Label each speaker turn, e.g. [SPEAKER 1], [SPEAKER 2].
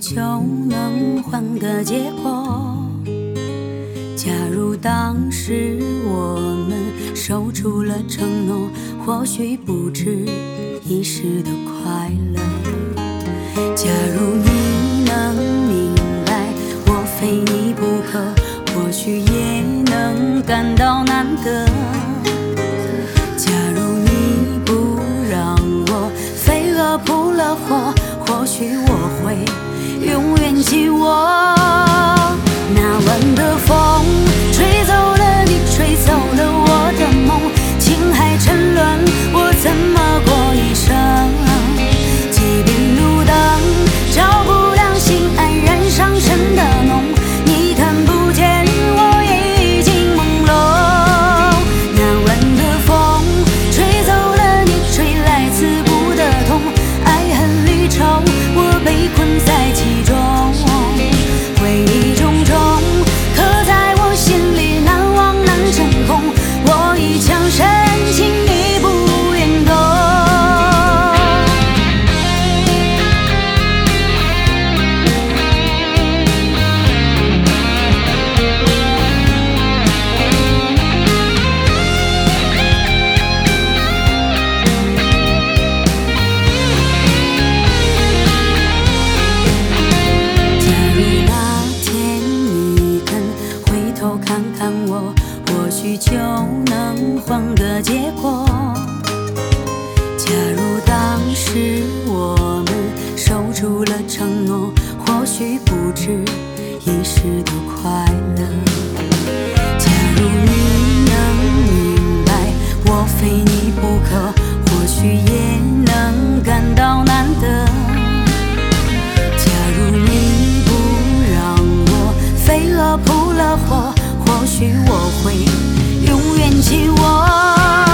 [SPEAKER 1] 就能换个结果。假如当时我们守住了承诺，或许不止一时的快乐。假如你能明白我非你不可，或许也能感到难得。假如你不让我飞蛾扑了火，或许我会永远记我。那晚的风吹走了你，吹走了我的梦，情海沉沦，我怎么过一生？几柄路灯照不亮心安然上升的浓，你看不见我也已经朦胧。那晚的风吹走了你，吹来刺骨的痛，爱恨离愁，我被困在其中。回忆种种刻在我心里，难忘难成空，我一腔深情你不愿懂。假如那天你肯回头看看我，或许就能换个结果。假如当时我们守住了承诺，或许不止一时的快乐。假如你能明白我非你不可，或许也能感到难得。假如你不让我飞蛾扑了火，或许我会永远记我。